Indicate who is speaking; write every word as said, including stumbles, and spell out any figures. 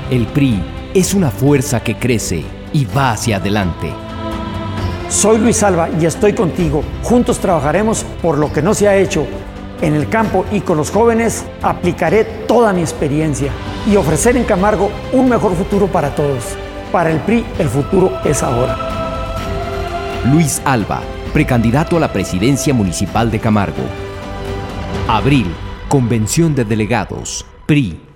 Speaker 1: El P R I es una fuerza que crece y va hacia adelante.
Speaker 2: Soy Luis Alba y estoy contigo. Juntos trabajaremos por lo que no se ha hecho. En el campo y con los jóvenes aplicaré toda mi experiencia y ofrecer en Camargo un mejor futuro para todos. Para el P R I, el futuro es ahora.
Speaker 1: Luis Alba, precandidato a la presidencia municipal de Camargo. Abril, Convención de Delegados, P R I.